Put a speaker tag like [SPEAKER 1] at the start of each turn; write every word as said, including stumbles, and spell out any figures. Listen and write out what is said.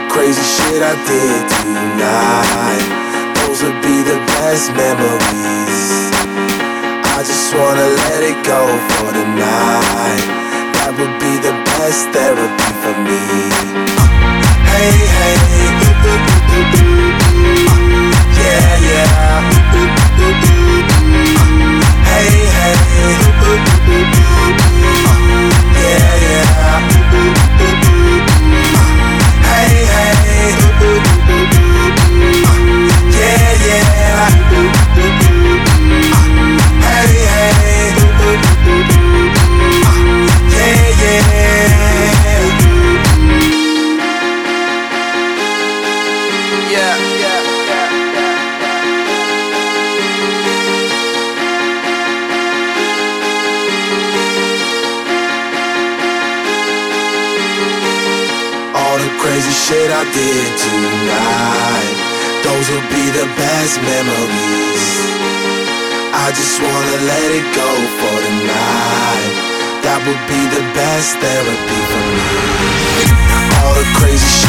[SPEAKER 1] crazy shit I did tonight, those would be the best memories. I just wanna let it go for the night. That would be the best therapy for me. Hey, hey, ooh, ooh, ooh, ooh, ooh. Yeah, yeah. Hey, hey, ooh, ooh, ooh, ooh, ooh. Yeah, yeah. Hey, hey, ooh, ooh, ooh, ooh. Yeah, yeah. Hey, hey, ooh, ooh, ooh, ooh. Yeah, yeah. Yeah, yeah, yeah, yeah. All the crazy shit I did tonight, those will be the best memories. I just wanna let it go for the night. That would be the best therapy for me. All the crazy shit